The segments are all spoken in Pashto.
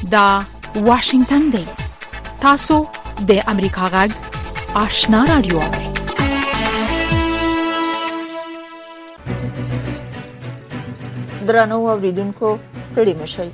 دا واشنگتن دی. تاسو د امریکا غږ آشنا رادیو. درنو اوریدونکو ستړي مشئ.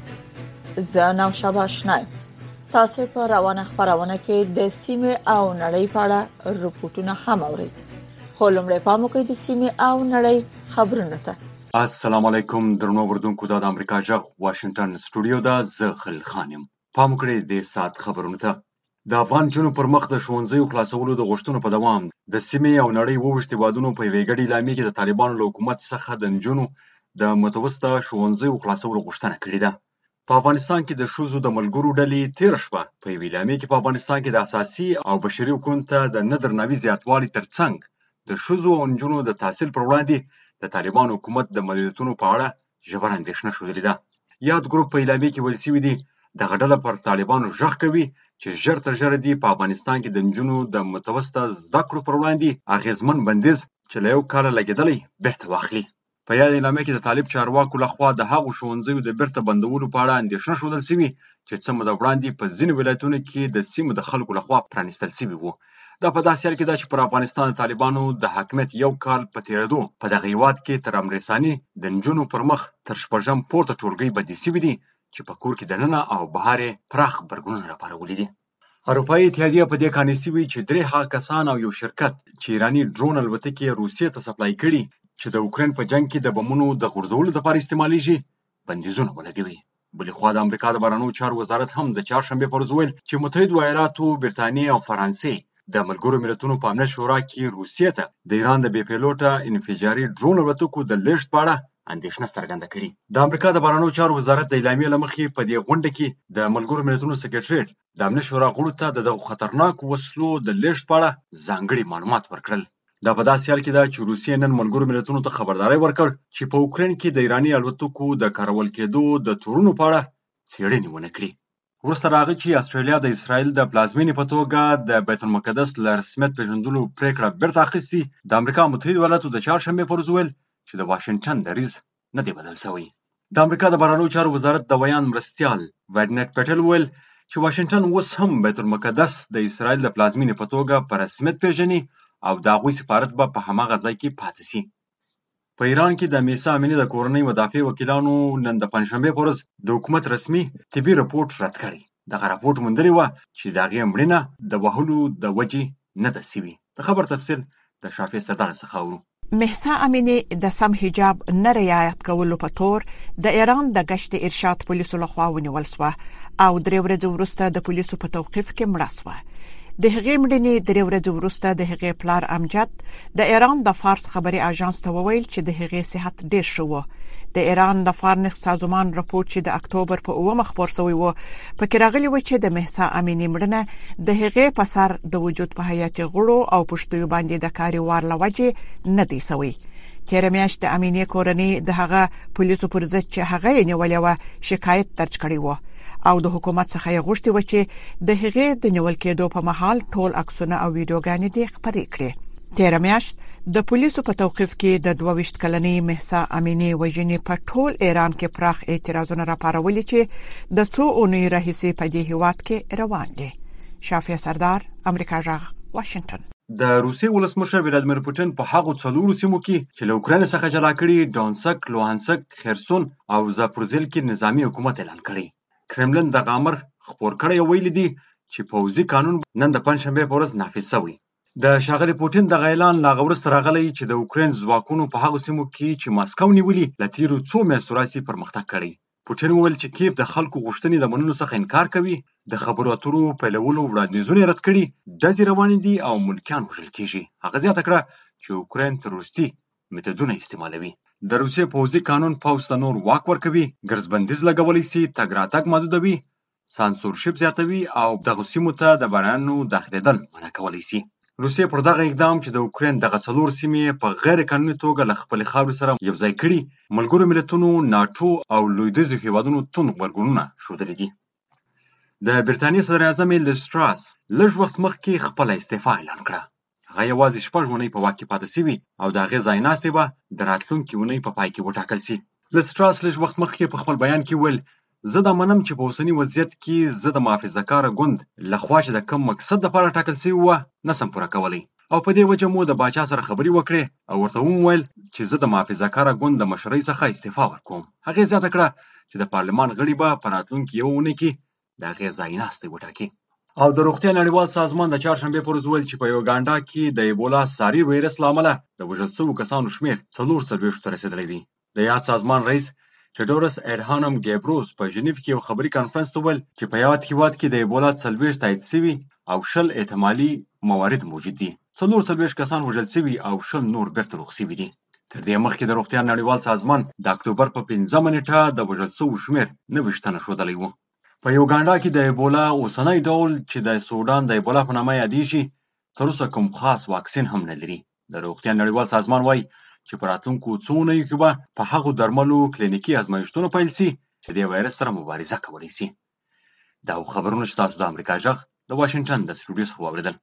زه نوشابه آشنایم. تاسو په روانه خبرونه کې د سیمه او نړۍ په اړه رپورټونه هم اورئ. خو لومړی پام وکړئ د سیمه او نړۍ خبرونه ته. السلام علیکم درنو اوریدونکو، د امریکا غږ واشنگتن سټوډیو دا زه خلیل خان یم. پام وکړئ د سات خبرونه ته. د افغان جنو پر مخ د ښوونځیو خلاصولو د غوښتنو په دوام د سیمې او نړۍ ووښتي هیوادونو په یوې ګډې اعلامیې کې د طالبانو له حکومت څخه د نجونو د متوسطه ښوونځیو خلاصولو غوښتنه کړې ده. په افغانستان کې د ښځو د ملګرو ډلې تېره شپه په یوې اعلامیې کې په افغانستان کې د اساسي او بشري حقوقو ته د نه درناوي زیاتوالي ترڅنګ د ښځو او نجونو د تحصیل پر وړاندې د طالبانو حکومت د محدودیتونو په اړه ژوره اندېښنه ښودلې ده. یاد ګروپ په اعلامیې کې ویل شوي دي دغه ډله پر طالبانو غږ کوي چې ژر تر ژره دې په افغانستان کې د نجونو د متوسطه زده کړو پر وړاندې اغېزمن بندیز چې له 1 کاله لګېدلی بیرته واخلي. په یاد اعلامیه کې د طالب چارواکو لخوا د هغو ښوونځیو د بیرته بندولو په اړه اندېښنه ښودل شوې چې څه موده وړاندې په ځینو ولایتونو کې د سیمو د خلکو لخوا پرانیستل شوي وو. دا په داسې حال کې ده چې پر افغانستان د طالبانو د حاکمیت 1 کال په تېرېدو په دغه هېواد کې تر امر رساني د نجونو پر مخ تر شپږم پورته ټولګۍ بندي شوي دي چې په کور کې دننه او بهر یې پراخ غبرګونونه راپارولي دي. اروپایي اتحادیه په دې قانع شوې چې 3 هغه کسان او یو شرکت چې ایراني ډرون الوتکې روسیې ته سپلای کړي چې د اوکراین په جنګ کې د بمونو د غورځولو لپاره استعمالیږي بندیزونه ولګوي. بلې خوا د امریکا د بهرنیو چارو وزارت هم د چهارشنبې پر ورځ ویل چې متحده ایالاتو، برتانیې او فرانسې د ملګرو ملتونو په امنیت شورا کې روسیې ته د ایران د بې پیلوټه انفجاري ډرون الوتکو د لیږد په اړه اندېښنه څرګنده کړې. د امریکا د بهرنیو چارو وزارت د اعلامیې له مخې په دې غونډه کې د ملګرو ملتونو سکرټریټ د امنیت شورا غړو ته دغه خطرناکو وسلو د لیږد په اړه ځانګړي معلومات ورکړل. دا په داسې حال کې ده چې روسیې نن ملګرو ملتونو ته خبرداری ورکړ چې په اوکراین کې د ایراني الوتکو د کارول کېدو د تورونو په اړه څېړنې ونه کړي. وروسته راغی چې استرالیا د اسرائیل د پلازمینې په توګه د بیت المقدس له رسمیت پېژندلو پرېکړه بیرته اخیستې. د امریکا متحده ایالاتو د چهارشنبې پر ورځ ویل چې د واشنګټن دریځ نه دی بدل شوی. د امریکا د بهرنیو چارو وزارت د بیان مرستیال وایډنټ پټل ویل چې واشنګټن اوس هم بیت المقدس د اسرائیل د پلازمینې په توګه په رسمیت پېژني او د هغوی سفارت به په هماغه ځای کې پاتې شي. په ایران کې د میسا امینی د کورنۍ مدافع وکیلانو نن د پنجشنبې په ورځ د حکومت رسمي طبي رپورټ رد کړی. دغه راپورټ موندلې وه چې د هغې مړینه د وهلو د وجې نه ده شوې. د خبر تفصیل د شافعي سردار څخه اورو. مهسا امینی د سم حجاب نه رعایت کولو په تور د ایران د گشت ارشاد پولیسو لخوا ونیول شوه او 3 ورځې وروسته د پولیسو په توقیف کې مړه شوه. د هغې مړینې 3 ورځې وروسته د هغې پلار امجد د ایران د فارس خبري اژانس ته وویل چې د هغې صحت ډیر ښه و. د ایران د فارنکس سازمان راپور چې د اکتوبر په 9 خبر شوی و پکې راغلی و چې د مهسا امینی مړینه د هغې په سر د وجود په حیاتي غړو او پښتیو باندې د کاري وار لوجې نه دی شوی. تېره میاشت د امینی کورنۍ د هغه پولیسو پر ضد چې هغه یې نیولې وه شکایت درج کړی و او د حکومت څخه یې غوښتي و چې د هغې د نیول کېدو په مهال ټول عکسونه او ویډیوګانې دې خپرې کړي. تېره میاشت د پولیسو په توقیف کې د 22 کلنې مهسا امینی وژنې په ټول ایران کې پراخ اعتراضونه راپارولي چې د څو اونۍ راهیسې په دې هېواد کې روان دي. شافعي سردار، امریکا غږ، واشنګټن. د روسیې ولسمشر ولادیمیر پوتین په هغو 4 سیمو کې چې له اوکراین څخه جلا کړي ډونسک، لوهانسک، خرسون او زاپورزیل کې نظامی حکومت اعلان کړی. کرملن دغه امر خپور کړی او ویلي دي چې پوځي قانون نن د پنجشنبې په ورځ نافذ شوی. د ښاغلي پوتین دغه اعلان لا وروسته راغلی چې د اوکراین ځواکونو په هغو سیمو کې چې ماسکو نیولي له تیرو 2 میاشتو راهیسې پرمختګ کړی. پوتین وویل چې کیف د خلکو غوښتنې د منلو څخه انکار کوي، د خبرو اترو پیلولو وړاندیزونه رد کړي، ډزې روانې دي او ملکیان وژل کیږي. هغه زیاته کړه چې اوکراین تروریستي میتودونه استعمالوي. د روسیې پوځي قانون پوځ ته نور واک ورکوي، ګرځبندیز لګولی شي، تګ راتګ محدودوي، سانسورشپ زیاتوي او دغه سیمو ته د بهرنیانو داخلېدل منع کولی شي. روسیې پر دغه اقدام چې د اوکراین دغه 4 سیمې په غیر قانوني توګه له خپلې خاورې سره یوځای کړي، ملګرو ملتونو، ناټو او لویدیځو هېوادونو توند غبرګونونه ښودلي دي. د برتانیې صدر اعظم لیز ټراس لږ وخت مخکې خپله استعفا اعلان کړه. هغه یوازې 6 اونۍ په واک کې پاتې شوي او د هغې ځایناستې به د راتلونکې اونۍ په پای کې وټاکل شي. لیز ټراس لږ وخت مخکې په خپل بیان کې ویل زه دا منم چې په اوسني وضعیت کې زه د محافظه‌کاره ګوند لخوا چې د کوم مقصد لپاره ټاکل شوی و نسم پوره کولی او په دې وجه مو د باچا سره خبرې وکړې او ورته وویل چې زه د محافظه‌کاره ګوند د مشرۍ څخه استعفا ورکوم. هغې زیاته کړه چې د پارلمان غړي به په راتلونکي یوه اونۍ کې د هغې ځایناستې وټاکي. او د روغتیا نړیوال سازمان د چهارشنبې پر ورځ وویل چې په یوګانډا کې د ایبولا ساري وایرس له امله د وژل شویو کسانو شمېر 44 ته رسېدلی دی. د یاد سازمان رئیس ټیډورس اډهانم ګیبروس په ژنیف کې یو خبري کانفرنس ته وویل چې په یاد هېواد کې د ایبولا 40 تایید شوي او 10 احتمالي موارد موجود دي. 44 کسان وژل شوي او 10 نور بیرته روغ شوي دي. تر دې مخکې د روغتیا نړیوال سازمان د اکتوبر په 5 نیټه د وژل شویو شمېر 90 تنه ښودلی و. په یوګانډا کې د ایبولا اوسنی ډول چې د سودان د ایبولا په نامه یادېږي تر اوسه کوم خاص واکسین هم نه لري. د روغتیا نړیوال سازمان وایي چې په راتلونکو څو اونیو کې به په هغو درملو کلینیکي ازمایښتونه پیل شي چې د وایرس سره مبارزه کولی شي. دا خبرونه چې تاسو د امریکا غږ د واشنګټن د سټوډیو څخه واورېدل.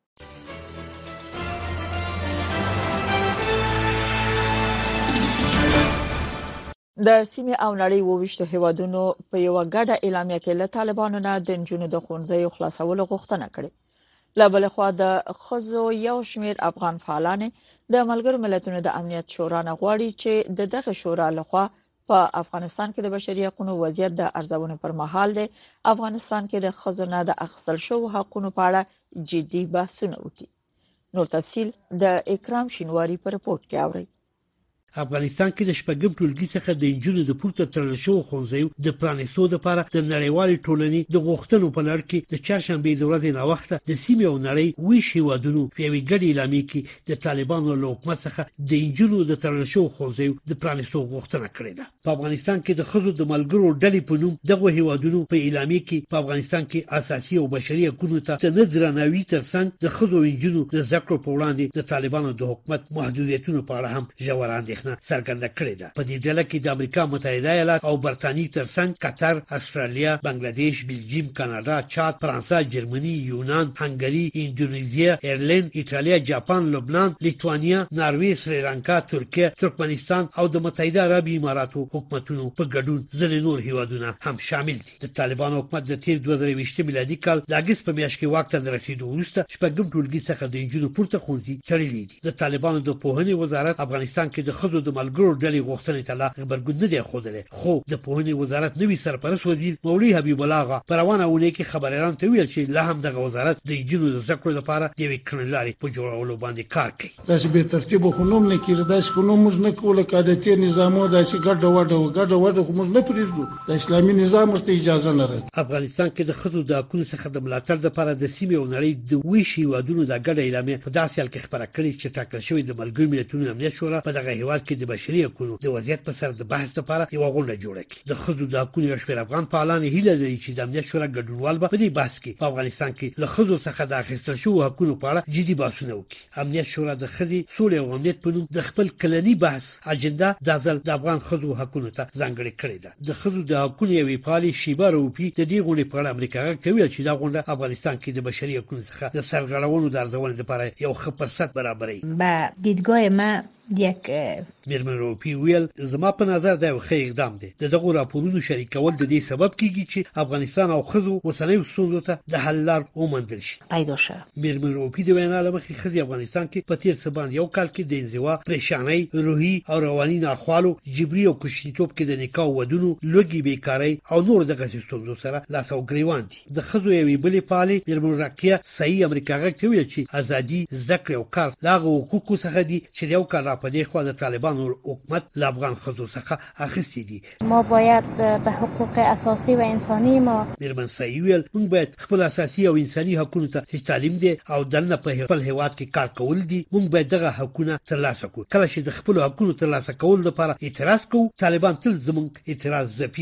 د سیمې او نړۍ 22 هیوادونو په یو ګډه اعلامیه کې له طالبانو نه د نجونو د ښوونځیو خلاصولو غوښتنه کړې. له بل خوا د ښځو یو شمېر افغان فعالان د ملګرو ملتونو د امنیت شورا نه غواړي چې دغه شورا لخوا په افغانستان کې د بشري حقوقو وضعیت د ارزونې پر مهال د افغانستان کې د ښځو نه د اخیستل شویو حقوقو په اړه جدي بحثونه وکړي. نور تفصیل د اکرام شینواری په رپورت کې اوري. افغانستان کې د شپږم ټولګي څخه د انجونو د پورته تړل شویو ښوونځیو د پرانیستو لپاره د نړیوالې ټولنې د غوښتنو په لړ کې د چهارشنبې د ورځې ناوخته د سیمې او نړۍ 20 هیوادونو په یوې ګډې اعلامیې کې د طالبانو له حکومت څخه د انجونو د تړل شویو ښوونځیو د پرانیستو غوښتنه کړې ده. په افغانستان کې د ښځو د ملګرو ډلې په نوم دغه هیوادونو په اعلامیې کې په افغانستان کې اساسي او بشري حقوقو ته د درناوي ترڅنګ د ښځو او انجونو د زده کړو په وړاندې د طالبانو د حکومت محدودیتونو په اړه هم ژوره اندېښنه څرګنده کړې ده. په دې ډله کې د امریکا متحده ایالات او برتانیې ترڅنګ قطر، استرالیا، بنگلاديش، بلجیم، کاناډا، چاد، فرانسه، جرمني، یونان، هنګري، اندونیزیا، ایرلند، ایټالیا، جاپان، لبنان، لیتوانیا، ناروې، سریلانکا، ترکیه، ترکمنستان او د متحده عرب اماراتو حکومتونو په ګډون ځینې نور هیوادونه هم شامل دي. د طالبانو حکومت د تیر 2020 میلادي کال د اگست په میاشت کې واک ته رسیدو وروسته شپږم ټولګي څخه د انجونو پورته ښوونځي تړلي دي. د طالبانو د پوهنې وزارت افغانستان کې د ښځو د ملګرو ډلې غوښتنې ته لا خبرګون نه دی ښودلی، خو د پوهنې وزارت نوي سرپرست وزیر مولوي حبیب الله آغا په روانه اونۍ کې خبریالانو ته ویل چې لا هم دغه وزارت د انجونو د زده کړو لپاره د یوې کړنلارې په جوړولو باندې کار کوي. داسې بې ترتیبه خو نوم نه کېږي، داسې خو نوم موږ نه کوو لکه عادتي نظامو داسې ګډه وډه خو موږ نه پرېږدو. د اسلامي نظام ورته اجازه نه راکوي. افغانستان کې د ښځو د حقونو څخه د ملاتړ لپاره د سیمې او نړۍ د 20 هیوادونو د ګډه اعلامیه په داسې حال کې خبره کړې چې ټاکل شوې د ملګرو ملتونو امنیت شورا په دغه هیواد کې د بشري حقوقو د وضعیت په سر د بحث لپاره یو غونډه جوړه کړي. د ښځو د حقونو یو شمېر افغان فعالان هیله لري چې د امنیت شورا ګډونوال به په دې بحث کې په افغانستان کې له ښځو څخه د اخیستل شویو حقونو په اړه جدي بحثونه وکړي. امنیت شورا د ښځې سولې او امنیت په نوم د خپل کلني بحث اجنډا د ځل د افغان ښځو حقونو ته ځانګړې کړې ده. د ښځو د حقونو یوې فعالې شیبه روپي د دې غونډې په اړه امریکا غږ ته ویل چې دا غونډه افغانستان کې د بشري حقوقو څخه د سرغړونو د ارزونې لپاره یو ښه فرصت برابروي. به دیدگاه ما یک میرمن روپی ویل زما په نظر دا یو ښه اقدام دی. دغه راپورونو شریکول د دې سبب کیږي چې افغانستان او ښځو وسلې ستونزو ته د حل لار وموندل شي. پیدا شه. میرمن روپی د وینا لمخې ښځې افغانستان کې په تیر څه باندې یو کال کې د انزوا، پریشانۍ، روحي او رواني ناخوالو، جبري او کوچنیتوب کې د نکاح ودونو، لوږې، بیکارۍ او نور دغه ستونزو سره لاس او ګریوان دي. د ښځو یوې بلې فعالې میرمن راقیه صحیح امریکا غږ ته ویل چې ازادي، زده کړې او کار له هغو حقوقو څخه دي چې د یو کال په دې خوا د طالبانو حکومت له افغان ښځو څخه اخیستي دي. ما باید به حقوق اساسی و انسانی ما میرمن صحیح ویل موږ باید خپل اساسي او انساني حقوقو ته چې تعلیم دي او دنه په خپل هیواد کې کار کول دي، موږ باید دغه حقوقونه ترلاسه کړو. کله چې د خپل حقوقو ترلاسه کول لپاره اعتراض کوو، طالبان تل زموږ اعتراض ځپي.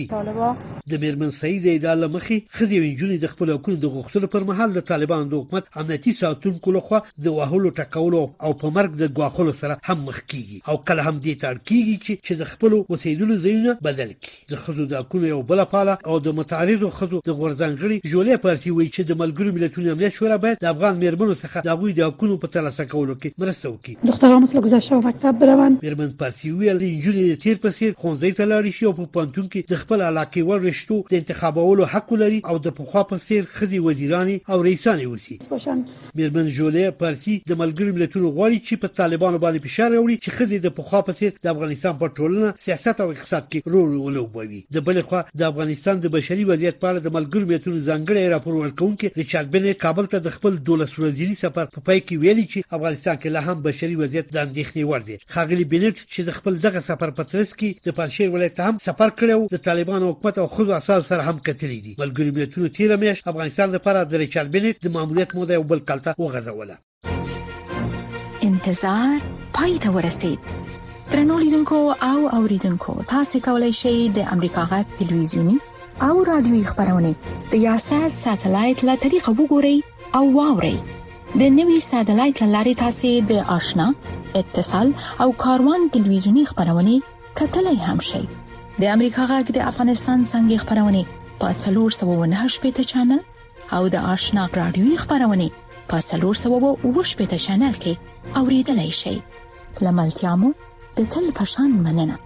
د میرمن صحیح د ادعا مخې ښځې او نجونې د خپل حقوقو د غوښتلو پر مهال د طالبانو د حکومت امنیتي ساتونکو لخوا د وهلو، ټکولو او په مرګ د ګواښلو سره هم مخ کیږي او کله هم دې تر کیږي چې د خپل وسیدلو ځایونه بدل کړي. د خزو د حقوقو یو بل پاله او د متعارضو خزو د غورځنګړي جولې پارسي وایي چې د ملګرو ملتونو امنیت شورا باید د افغان میرمنو څخه د هغوی د حقوقو په ترلاسه کولو کې مرسته وکړي. دختران مثل گذشته به مکتب بروند. میرمن پارسي ویل انجونې تیر په سیر ښوونځي ته لاړ شي او په پانتون کې د خپل علاقې ور رشتو د انتخابولو حق لري او د پخوا په سیر خزي وزیرانی او رئیسانی وسی. میرمن جولې پارسي د ملګرو ملتونو غواړي چې په طالبانو باندې فشار راوړي چې خزي د پخوا په سیر د افغانستان په ټولنه سیاست او اقتصاد کې رول ولوبوي. د بل خوا د افغانستان د بشري وضعیت په اړه د ملګرو ملتونو ځانګړي راپور ورکونکي ریچارډ بنټ کابل ته د خپل 12 ورځني سفر په پای کې ویلي چې افغانستان کې لا هم بشري وضعیت د اندېښنې وړ دی. خاغلی بنټ چې د خپل دغه سفر په ترڅ کې د پنځشیر ولایت هم سفر کړو د طالبانو حکومت او خود اساس سره هم کتلې دي. ملګرو ملتونو تیر میاشت افغانستان لپاره د ریچارډ بنټ د ماموریت موده یو بل کال ته وغځوله. انتظار پای ته ورسید. درنو لیدونکو او اوریدونکو تاسو کولی شئ د امریکا غږ تلویزیونی او رادیوي خبرونه د یاشات ساتلایت له طریقو وګورئ او واورئ. د نوي ساتلایت لارې تاسو د آشنا اتصال او کاروان تلویزیونی خبرونه کتلای هم شئ. د امریکا غږ د افغانستان څنګه خبرونه په 398 چینل او د آشنا رادیوي خبرونه په 308 چینل کې اوریدلای شئ. لملتيامو د تل پشان مننه.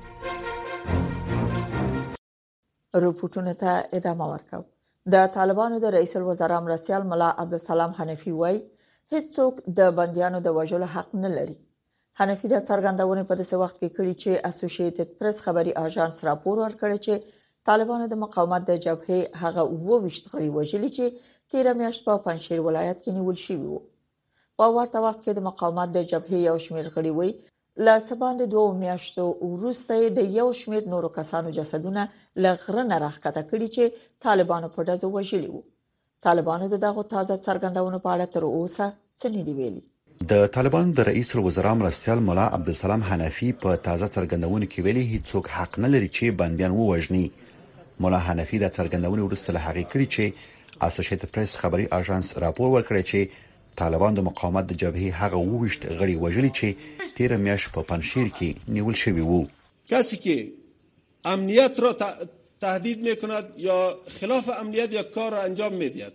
رپورټونه ته ادامه ورکاو. د طالبانو د رئیس الوزرا مرستیال ملا عبدالسلام حنفي وایي هیڅوک د بنديانو د وژلو حق نه لري. حنفي د څرګندونې په داسې وخت کې کړي چې اسوسییټډ پریس خبري اژانس راپور ورکړی چې طالبانو د مقاومت د جبهې هغه 28 غړي وژلي چې تیر میاشت په پنځشیر ولایت کې نیول شوی وو. په ورته وخت کې د مقاومت د جبهې یو شمېر غړي وایي لا سباند 2 میاشتو وروسته د یو شمېر نورو کسانو جسدونه لغره نه راخته کړي چې طالبانو په دزو وژلي وو. طالبانو دغه تازه څرګندونو په اړه تر اوسه څه نه دی ویلي. د طالبانو د رئیس الوزرا مرستیال مولا عبدالسلام حنفي په تازه څرګندونو کې ویلي هیڅوک حق نه لري چې بنديان ووژني. مولا حنفي د څرګندونې وروسته له هغې کړي چې اسوسییټډ پریس خبري اژانس راپور ورکړی چې طالبان د مقاومت د جبهه هغه 28 غړي وژلي چې تیر میاشت په پنځشیر کې نیول شوی وو. کسی که امنیت را تهدید میکند یا خلاف امنیت یا کار را انجام میدهد،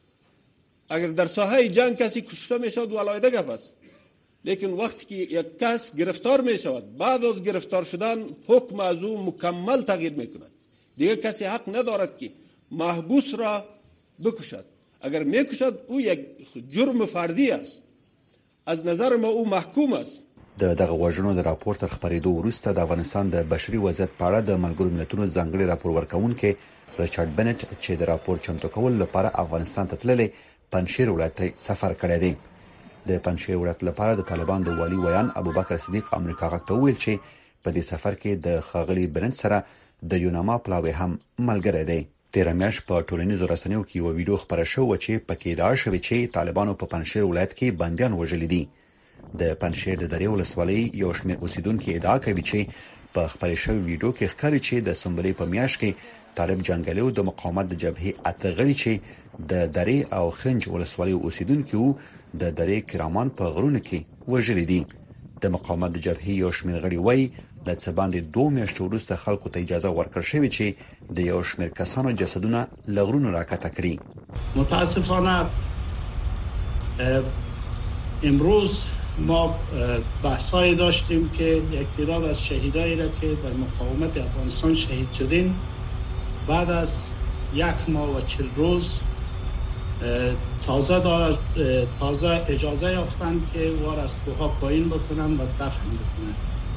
اگر در ساحه جنگ کسی کشته میشود ولایده گپ است، لیکن وقتی که یک کس گرفتار میشود بعد از گرفتار شدن حکم از او مکمل تغییر میکند. دیگر کسی حق ندارد که محبوس را بکشد. اگر میکشد او یک جرم فردی است. از نظر ما او محکوم است. د دغه وژنو د راپور تر خبرېدو وروسته د افغانستان د بشري وضعیت په اړه د ملګرو ملتونو ځانګړي راپور ورکونکي ریچارډ بنټ چې د راپور چمتو کول لپاره افغانستان ته تللی پنځشیر ولایت سفر کړی دی. د پنځشیر ولایت لپاره د طالبان د والی ویان ابوبکر صدیق امریکا غږ ته ویل چې په دې سفر کې د خاغلی بنټ سره د یوناما پلاوی هم ملګری دی. تیر میاشت په ټولنیزو رسنیو کې یو ویډیو خبره شوه چې پکې ادعا شوې چې طالبانو په پنځشیر ولایت کې بنديان وژلي دي. د پنځشیر د درې ولسوالۍ یو شمېر اوسیدونکو ادعا کوي چې په خبرې شوی ویډیو کې ښکاري چې د سنبلې په میاشت کې طالب جنگیالو د مقاومت د جبهې اته غړي چې د درې او خنج ولسوالۍ اوسیدونکو د درې کرمان په غرونو کې وژلي دي. د مقاومت د جبهې یو شمېر غړي وایي له څه باندې 2 میاشتې وروسته خلکو ته اجازه ورکړل شوې چې د یو شمېر کسانو جسدونه له غرونو راکته کړي. متاسفانه امروز ما بحث‌هایی داشتیم که یک تعداد از شهیدایی را که در مقاومت افغانستان شهید شدین بعد از 1 ماه و 40 روز تازه اجازه یافتند که وار از کوه‌ها پایین بکنن و دفن بکنن.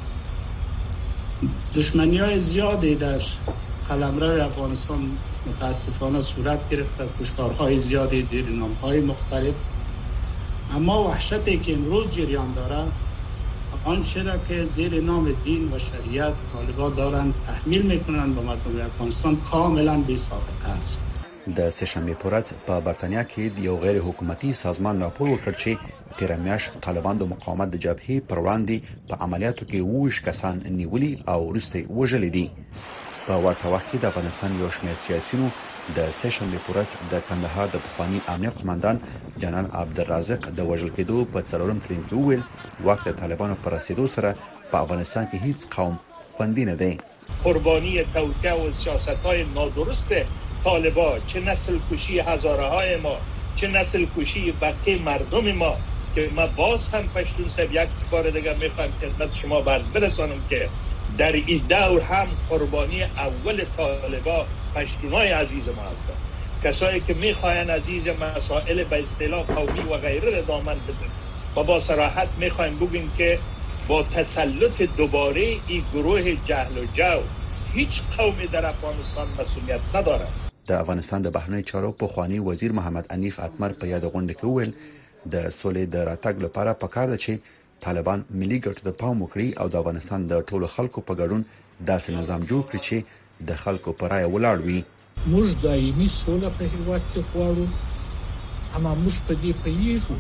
دشمنی‌های زیادی در قلمرو افغانستان متاسفانه صورت گرفته، کشتارهای زیادی زیر نام‌های مختلف. اما وحشتی که امروز جریان داره آنچه را که زیر نام دین و شریعت طالبان دارند تحمیل میکنند به مردم افغانستان کاملا بی سابقه است. د سه‌شنبه په ورځ په برتانیا کې د یو غیر حکومتي سازمان راپور وکړ چې تیر میاشت طالبان د مقاومت د جبهې پر وړاندې په عملیاتو کې 20 کسان نیولي او وروسته وژلي دي. په ورته وخت کې د افغانستان یو شمېر سیاسيونو د سیشن لپورس د کندهار د پخوانی امنیت قومندان جنرال عبدالرازق د وژل کېدو په 4 ترین کې ویل وخت د طالبانو پر رسیدو سره په افغانستان کې هیڅ قوم خوندي نه دی. قربانی توطئه و سیاست‌های نادرست طالبان، چه نسل کشی هزاره‌های ما، چه نسل کشی بقیه مردم ما که ما باز هم پشتون سب یک بار دیگر میخوایم خدمت شما برسانم که در این دور هم قربانی اول طالبان پشتونای عزیز ما هستند. کسایی که میخواین عزیز مسائل به اصطلاح قومی و غیره را دامن بزنند و با صراحت میخوایم بگیم که با تسلط دوباره این گروه جهل و جو هیچ قومی در افغانستان مسئولیت ندارد. د افغانستان د بهرنی چارو پخوانی وزیر محمد انیف اتمر په یاد غونډه کې ویل د سولې د راتګ لپاره پکار ده چې طالبان ملي ګټو ته پام وکړي او د افغانستان د ټولو خلکو په ګډون داسې نظام جوړ کړي چې د خلکو پر رائے ولاړ وي. موږ دایمي سوله په هیواد کې غواړو، اما موږ په دې پیژو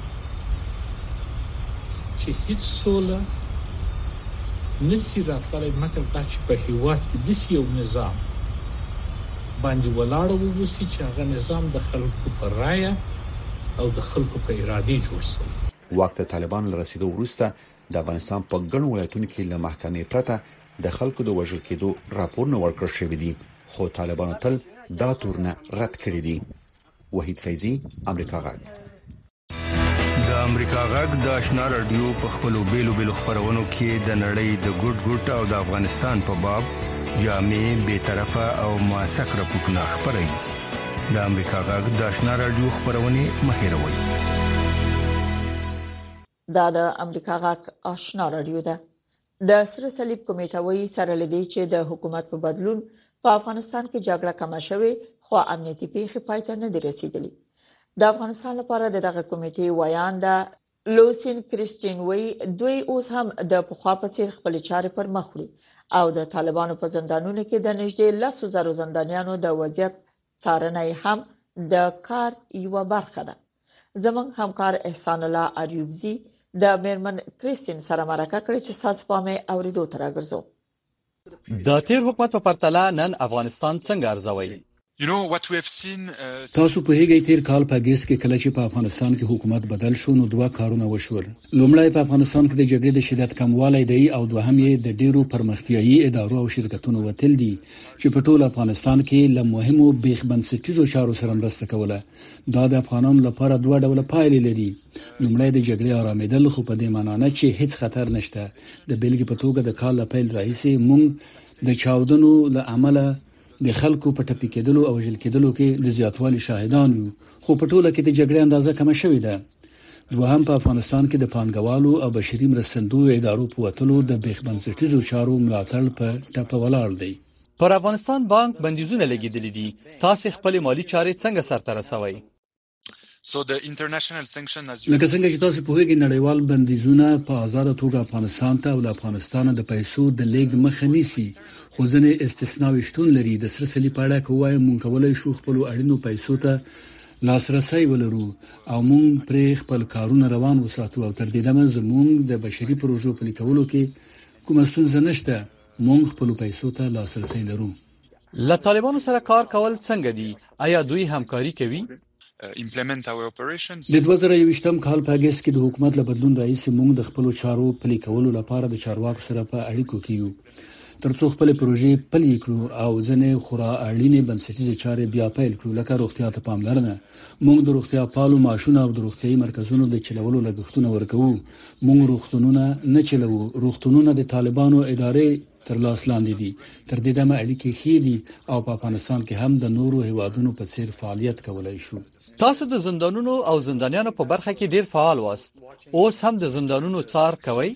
چې هیڅ سوله نسی راتللی مطلب دا چې په هیواد کې د یو نظام باندې ولاړ ووسی چې هغه نظام د خلکو پر رائے او د خلکو په اراده جوړ شي. وخت طالبان له رسیدو وروسته د افغانستان په ګڼو ولایتونو کې له محکمې پرته د خلکو د وژل کېدو راپورونه ورکړل شوی دي، خو طالبانو تل دا تورنه رد کړی دي. وحید فیضی، امریکا غږ. د امریکا غږ د آشنا رادیو په خپلو بیلو خبرونو کې د نړۍ د ګډ او د افغانستان په باب جامع، بی‌طرفه او موثق راپورونه خبري. د امریکا غږ د آشنا رادیو خبرونه مهیروي. دا د امریکا غږ آشنا رادیو ده. د سره صلیب کمیټه وایي سره لدی چې د حکومت په بدلون په افغانستان کې جګړه کمه شوه، خو امنیتي پیښې پای ته نه دي رسیدلې. د افغانستان لپاره دغه کمیټې وایان ده لوسین کریسټین وایي دوی اوس هم د پخوا په څیر خپل چارې پر مخ وړي او د طالبانو په زندانونو کې د نږدې 10,000 زندانیانو د وضعیت څارنه هم د کار یو برخه ده. زموږ همکار احسان الله اریوبزی د میرمن کریستین سره مرکه کړې چې تاسو په مې اوریدو تر راګرځو. د تیر حکومت په پرتله نن افغانستان څنګه ارزوي؟ تاسو په هیګي تیر کال په اگست کې کله چې په افغانستان کې حکومت بدل شو نو دوه کارونه وشول. لومړی په افغانستان کې د جګړې د شدت کموالی دی او دوهم یې د ډیرو پرمختیایي ادارو او شرکتونو وتل دي چې په ټول افغانستان کې له مهمو بیخ بنسټیزو چارو سره مرسته کوله. دا د افغانانو لپاره دوه ډول پایلې لري. لومړی د جګړې آرامېدل، خو په دې معنی نه چې هیڅ خطر نشته. د بیلګې په توګه د کال له پیل راهیسې موږ د چاودنو له امله د خلکو په ټپي کېدلو او وژل کېدلو کې د زیاتوالي شاهدان یو، خو په ټوله کې د جګړې اندازه کمه شوې ده. دوهم په افغانستان کې د پانګوالو او بشري مرستندویو ادارو په وتلو د بیخ بنسټیزو چارو ملاتړ په ټپه ولاړ دی. پر افغانستان بانک بندیزونه لګیدلې دي، تاسو خپل مالی چارې څنګه سرته رسوي؟ لکه څنګه چې تاسو په هغه نړیوال بندیزونه په آزاد توګه افغانستان ته او افغانستان د پیسو د لیږد مخه نیسي، خو ځینې استثناوي شتون لري. د سره صلیب په اړه کومه مونږ کولای شو خپل اړینو پیسو ته لاسرسي ولرو او مونږ پر خپل کارونه روان وساتو او تر دې دمه زموږ د بشري پروژو په لیکولو کې کومه ستونزه نشته. مونږ خپل پیسو ته لاسرسي لرو. له طالبانو سره کار کول څنګه دي؟ آیا دوی همکاري کوي؟ د 2021 کال په اگست کې د حکومت له بدلون راځي موږ د خپل چارو پلي کولو لپاره د چارواکو سره په اړیکو کې یو ترڅو خپل پروژې پلي کړو او ځنې خورا اړینې بنسټیزې چارې بیا پیل کړو، لکه روغتیا ته پاملرنه. موږ د روغتیا پالو ماشونه او د روغتیايي مرکزونو د چلولو لګښتونه ورکوو. موږ روغتونونه نه چلوو. روغتونونه د طالبانو ادارې تر لاس لاندې دي. تر دې دمه اړیکې ښې دي او په افغانستان کې هم د نورو هیوادونو په څیر فعالیت کولای شو. تاسو د زندانونو او زندانیانو په برخه کې ډیر فعال واست. اوس هم د زندانونو څار کوي؟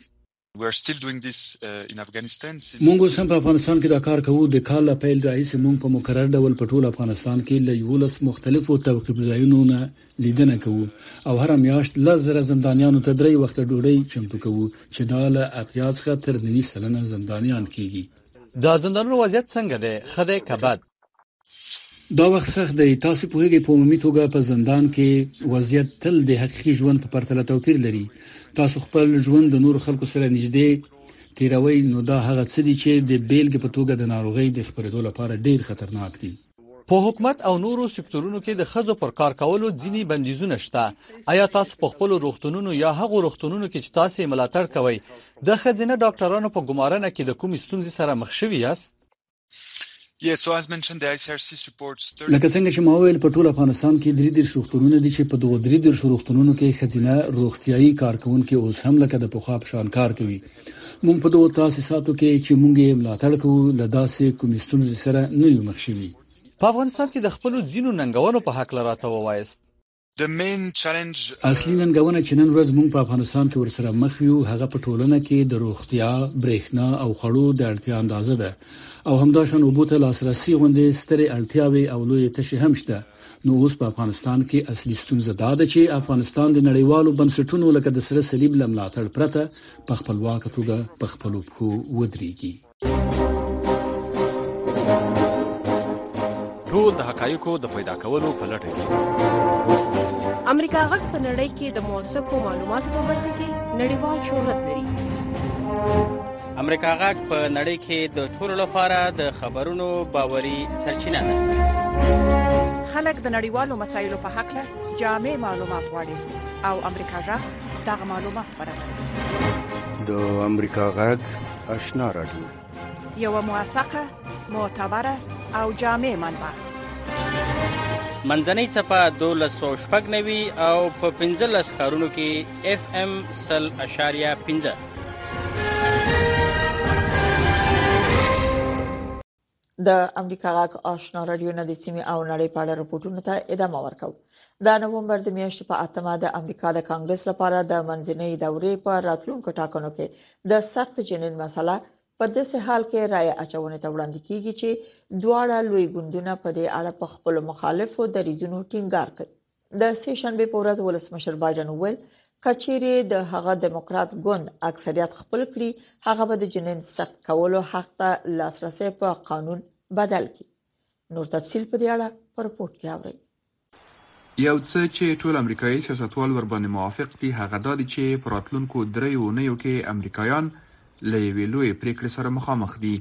موږ اوس هم په افغانستان کې دا کار کوو. د کال له پیل راهیسې موږ په مکرر ډول په ټول افغانستان کې له 11 مختلفو توقیف ځایونو نه لیدنه کوو او هر میاشت 10,000 زندانیانو ته 3 وخت ډوډۍ چمتو کوو چې دا له اتیاز څخه تر 90% زندانیان کیږي. دا زندانونو وضعیت څنګه دی؟ خدای کبد دا وخت سخت دی. تاسو په هغه په عمومي توګه په زندان کې وضعیت تل د حقیقي ژوند په پرتله توپیر لري. تاسو خپل ژوند د نور خلکو سره نږدې تیروي نو دا هغه څه دي چې د بیلګې په توګه د ناروغي د خپرېدو لپاره ډیر خطرناک دي. په حکومت او نورو سکتورونو کې د خځو پر کار کولو ځینی بندیزونه شته. آیا تاسو په خپل روغتونونو یا هغو روغتونونو کې چې تاسو ملاتړ کوئ د ښځینه ډاکټرانو په ګمارنه کې د کوم ستونزې سره مخ شوي یاست؟ لکه څنګه چې ما ویل په ټول افغانستان کې 33 روغتونونه دي چې په دغه 33 روغتونونو کې ښځینه روغتيایي کارکونکو اوس هم لکه د پخوا په شان کار کوي. موږ په دغه تاسیساتو کې چې موږ یې ملاتړ کوو له داسې کوم ستونزې سره نه یو مخ شوي. په افغانستان کې د خپل ځینو ننګونو په حق لراته ووایست. اصلي ننګونه چې نن ورځ موږ په افغانستان کې ورسره مخ یو هغه په ټولنه کې د روغتیا، برېښنا او خړو د اړتیا اندازه ده او همداشان وبوته لاسرسي غونډې سترې اړتیاوي او لوی تشې هم شته. نو اوس په افغانستان کې اصلي ستونزه دا ده چې افغانستان د نړیوالو بنسټونو لکه د سره صلیب لملاتړ پرته په خپلواک توګه په خپلو پښو ودرېږي. ټول د حقایقو د پیدا کولو په لټه کې. امریکا غږ په نړۍ کې د موثقو معلوماتو په برخه کې نړیوال شهرت لري. امریکا غږ په نړۍ کې د ټولو لپاره د خبرونو باوري سرچینه ده. خلک د نړیوالو مسایلو په حق له جامع معلومات غواړي او امریکا غږ دغه معلومات برابروي. د امریکا غږ آشنا رادیو یو موثقه، معتبره او جامع منبع. منځنۍ څپه 1290 او په 15 ښارونو کې FM 100.5. د امریکا غږ آشنا رادیو نه د سیمې او نړۍ په اړه راپورټونو ته ادامه ورکوي. د نومبر د میاشتې په 8مه د امریکا د کانګرس لپاره د منځنۍ دورې په راتلونکو ټاکنو کې د سخت جنین مسله په داسې حال کې رائے اچونې ته وړاندې کیږي چې دواړه لوی ګوندونه په دې اړه په خپل مخالفو دریځونو ټینګار کوي. د سه شنبه په ورځ ولسمشر بایدن ویل کچېرې د هغه دیموکرات ګوند اکثریت خپل کړي هغه به د جنین سخت کولو حق ته لاسرسي په قانون بدل کړي. نور تفصیل په دې اړه په رپورت کې اورئ. یو څه چې ټول امریکایي سیاستوال ورباندې موافق دي هغه دا دي چې په راتلونکو 3 اونیو کې امریکایان له یوې لویې پریکړې سره مخامخ دي.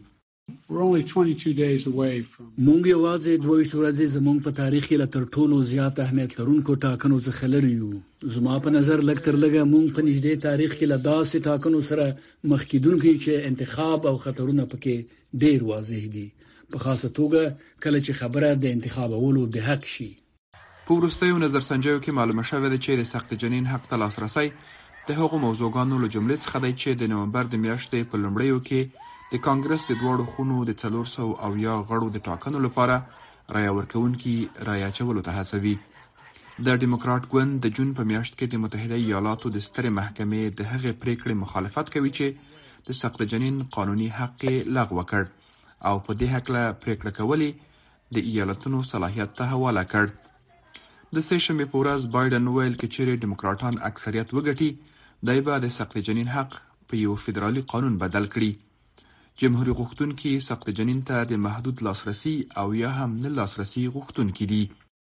مونږ یوازې 22 ورځې زموږ په تاریخ کې له تر ټولو زیات اهمیت لرونکو ټاکنو څخه لري یو. زما په نظر لږ تر لږه مونږ په نږدې تاریخ کې له داسې ټاکنو سره مخ کېدونکو چې انتخاب او خطرونه پکې ډېر واضح دي، په خاصه توګه کله چې خبره د انتخابولو د حق شي. په وروستیو نظرسنجیو کې معلومه شوې ده چې د سخت جنین حق ته لاسرسی د هغو موضوعګانو له جملې څخه دی چې د نومبر د میاشتې په لومړیو کې د کانګرس د دواړو خونو د 400 غړو د ټاکنو لپاره رایه ورکوونکي رایه اچولو ته هڅوي. د ډیموکرات ګوند د جون په میاشت کې د متحده ایالاتو د سترې محکمې د هغې پریکړې مخالفت کوي چې د سخت جنین قانوني حق لغوه کړ او په دې هکله پریکړه کولې د ایالتونو صلاحیت ته حواله کړ. د سه شنبې په ورځ بایدن ویل چې چیرې ډیموکراټان اکثریت وګټي دای به د سخت جنین حق په یو فدرالي قانون بدل کړي. جمهوریت غوښتونکي سخت جنین ته د محدود لاسرسي او یا هم نه لاسرسي غوښتونکي دي.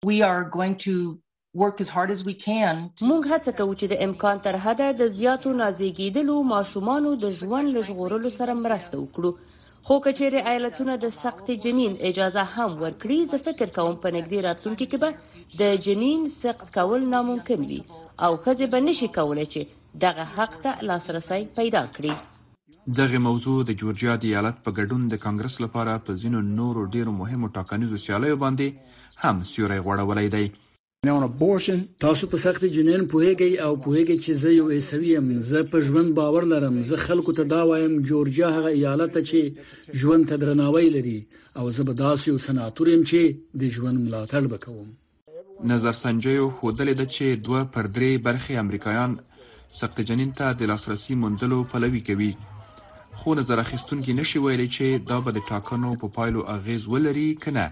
موږ هڅه کوو چې د امکان تر حده د زیاتو نازېږېدلو ماشومانو د ژوند له ژغورلو سره مرسته وکړو. خو کچېرې ایالتونه د سخت جنین اجازه هم ورکړي، زه فکر کوم په نږدې راتلونکي کې به د جنین سخت کول ناممکن وي او ښځې به نشي کولی چې دغه حق ته لاسرسی پیدا کړي. دغه موضوع د جورجیا د ایالت په ګډون د کانګرس لپاره په ځینو نورو ډیرو مهمو ټاکنیزو سیالیو باندې هم سیوری غوړولی دی. تاسو په سخت جنین پوهیږئ او پوهیږئ چې زه یو عیسوي یم. زه په ژوند باور لرم. زه خلکو ته دا وایم جورجیا هغه ایالت چې ژوند ته درناوی لري او زه به داسې یو سناتور یم چې د ژوند ملاتړ وکوم. نظرسنجیو ښودلې ده چې 2/3 برخې امریکایان سخت جنین ته د لاسرسي موندلو پلوي کوي، خو نظر اخیستونکي نشي ویلی چې دا به د ټاکنو په پایلو اغیز ولري که نه.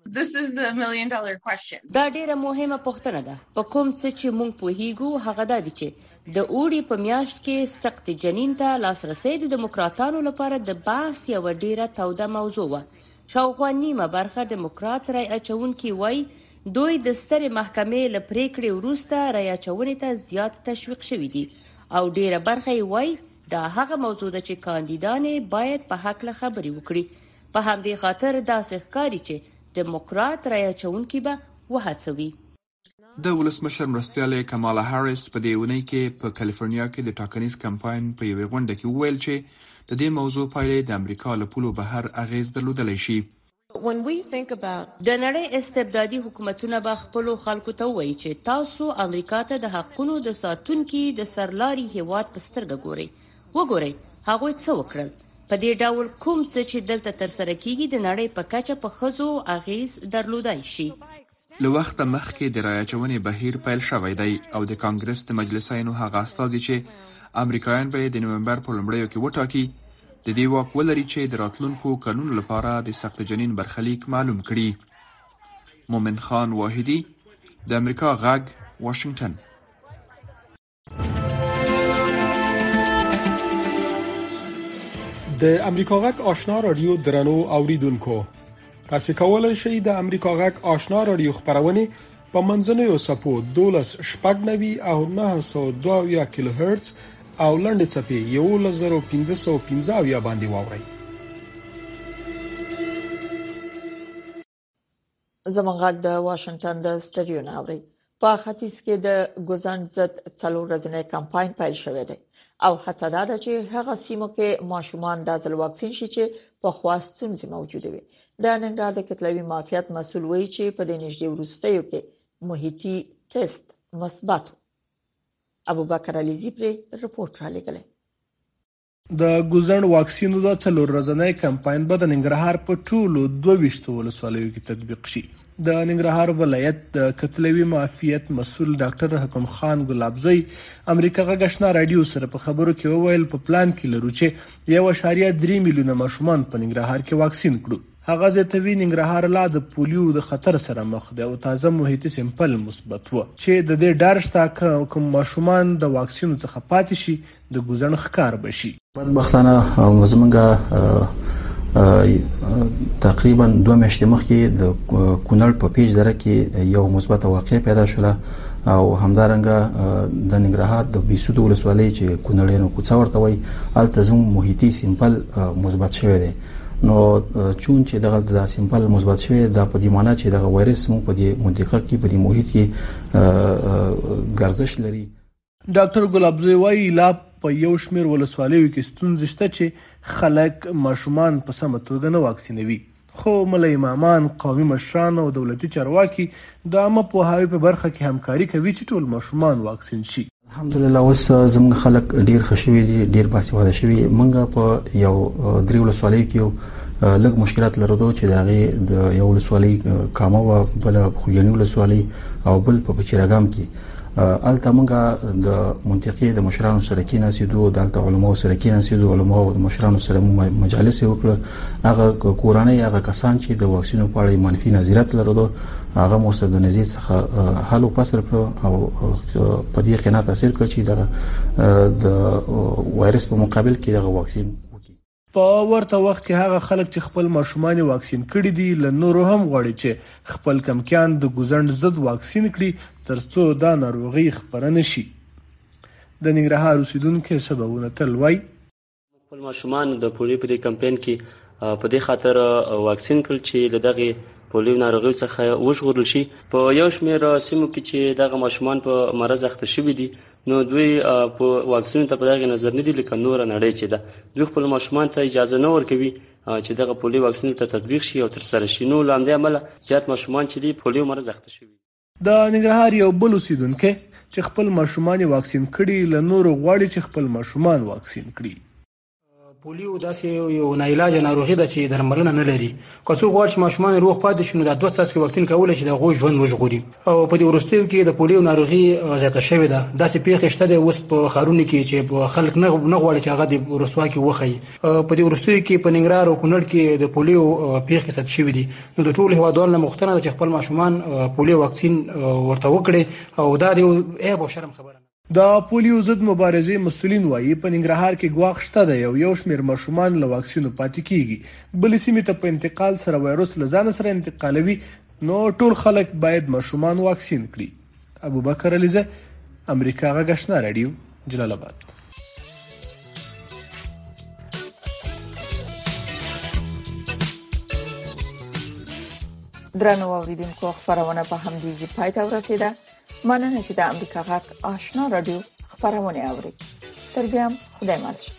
دا ډیره مهمه پوښتنه ده. په کوم څه چې موږ پوهیږو هغه دا دي چې د اوړي په میاشت کې سخت جنین ته لاسرسی د دیموکراتانو لپاره د بحث یوه ډیره توده موضوع وه. شاوخوا نیمه برخه دیموکرات رای اچونکي وایي دوی د سترې محکمې له پریکړې وروسته رای اچونې ته زیات تشویق شوي دي او ډیره برخه یې وایي دا هغه موضوع ده چې کاندیدان باید په حق له خبري وکړي. په همدې خاطر داسې ښکاري چې دیموکرات رایه اچونکي به وهڅوي. د ولسمشر مرستیال کمالا هاریس په دې اونۍ کې په کالیفورنیا کې د ټاکنیز کمپاین په یوې غونډه کې وویل چې د دې موضوع پایلې د امریکا له پولو بهر اغیز درلودلی شي. د نړۍ استبدادي حکومتونه به خپلو خلکو ته وایي چې تاسو امریکا ته د حقونو د ساتونکي د سرلاري هیواد په سترګه ګورئ. وګورئ هغوی څه وکړل. په دې ډول کوم څه چې دلته ترسره کیږي د نړۍ په کچه په ښځو اغیز درلودای شي. له وخته مخکې د رایه اچونې بهیر پیل شوی دی او د کانګرس د مجلسینو هغه استازي چې امریکایان به د نومبر په لومړیو کې وټاکي د دې واک ولري چې د راتلونکو کلونو لپاره د سقط جنین برخلیک معلوم کړي. مومن خان واحدي د امریکا غږ واشنگټن. د امریکا غږ آشنا رادیو درنو اوریدونکو، تاسو کولای شئ د امریکا غږ آشنا رادیو خبرونه په منځنوي سپو 12.90 او 902 کیلو هرتز او لنډ چپی 1515 باندې واورئ. زموږ غږ د واشنگټن د سټډیو ناوړي په ختیځ کې د ګوزن ضد څلور ورځې کمپاین پیل شوی دی او هڅه ده چې هغه سیمو کې ماشومان د ځل واکسین شي چې په خواستونځي موجوده وي. د ننګرهار د کتلوي معافیت مسول وایي چې په دې نږدې وروستیو کې محیطي ټیسټ مثبت. ابوبکر علیزی پر رپورت را لګلې. د ګوزن واکسینو د څلور ورځې کمپاین به د ننګرهار په ټولو 22 ولسوالیو کې تطبیق شي. د ننګرهار ولایت د کتلوي معافیت مسول ډاکټر حکم خان ګلابزوی امریکا غږ آشنا رادیو سره په خبرو کې وویل په پلان کې لرو چې 1.3 میلیونه ماشومان په ننګرهار کې واکسین کړو. هغه زیاتوي ننګرهار لا د پولیو د خطر سره مخ دی او تازه محیطي سیمپل مثبت و چې د دې ډار شته کوم ماشومان د واکسینو څخه پاتې شي د ګوزن ښکار بشي. بدبختانه زمونږه تقریبا 2 میاشتې مخکې د کونړ په پیج دره کې یو مثبت واقع پیدا شوه او همدارنګه د ننګرهار د بیسود ولسوالۍ چې کونړینو کوڅه ورته وایي هلته زموږ محیطي سیمپل مثبت شوی دی. نو چون چې دغه د سیمپل مثبت شوی دا په دې معنی چې دغه وایرس موږ په دې منطقه کې په دې محیط کې ګرځش لري. ډاکټر ګلابزوی وايي لا په یو شمېر ولسوالیو کې ستونزې شته چې خلک ماشومان په سمه توګه نه واکسینوي. خو ملي امامان، قومي مشران او دولتي چارواکي د عامه پوهاوي په برخه کې همکاري کوي چې ټول ماشومان واکسین شي. الحمدلله اوس زموږ خلک ډیر خوشوي دي، ډیر باسواده شوي. موږ په یو 3 ولسوالیو کې لږ مشکلات لرو چې دغه د یو ولسوالۍ کامه او بل خوګنی ولسوالۍ او بل په بچیراګام کې الته موږ د منطقې د مشرانو سره کې ناسیدو، د علماء سره کې ناسیدو، علماء او مشرانو سره مجالس وکړه. هغه کورانه هغه کسان چې د واکسینو په اړه منفي نظریات لرلو هغه مرسته د نظریه څخه حل وپاسر کړ او په دې قناعت حاصل کړ چې د وایرس په مقابل کې دغه واکسین په ورته وخت کې هغه خلک چې خپل ماشومان واکسین کړي دي له نورو هم غواړي چې خپل کمکیان د ګوزن ضد واکسین کړي ترڅو دا ناروغي خپره نشي. د ننګرهار اوسیدونکو سببونه تل وایي خپل ماشومان د پولیو په کمپاین کې په دې خاطر واکسین کړل چې لدغه پولیو ناروغي څخه وژغورل شي. په یو شمېر سیمو کې چې دغه ماشومان په مرض اخته شوي دي نو دوی په واکسینو ته په دغه نظر نه دي لکه نور نړۍ چې ده دوی خپل ماشومان ته اجازه نه ورکوي چې دغه پولیو واکسین ته تطبیق شي او تر سره شي. نو لاندې عمله زیات ماشومان چې دي پولیو مرض اخته شوي. د ننګرهار یو بل اوسیدونکو چې خپل ماشومان واکسین کړي له نورو غواړي چې خپل ماشومان واکسین کړي. پولیو داسې یو ناعلاج ناروغي ده چې درملنه نه لري. که څوک غواړي چې ماشومان روغ پاتې شي نو د 2 څاڅکي واکسین کولای شي د غوږ ژوند وژغوري. او په دې وروستیو کې د پولیو ناروغي زیاته شوې ده. داسې پیښې شته د اوس په ښارونو کې چې خلک نه غواړي چې هغه د رسوا کې وخی. په دې وروستیو کې په ننګرهار او کونړ کې د پولیو پیښې ثبت شوې دي. نو د ټولو هیوادوالو مختنه ده چې خپل ماشومان پولیو واکسین ورته وکړي او دا د عیب او شرم خبره. د پولیو ضد مبارزې مسولین وایي په ننګرهار کې ګواښ شته دی یو شمېر ماشومان له واکسینو پاتې کیږي. بلې سیمې ته په انتقال سره وایرس له ځان سره انتقالوي نو ټول خلک باید ماشومان واکسین کړي. ابوبکر علیزه امریکا غږ آشنا رادیو جلال آباد. درنو اوریدونکو خبرونه په همدې ځای پای ته ورسیده. مننه چې د امریکا غږ آشنا رادیو خبرونه اوري. تر بیا خدای مل.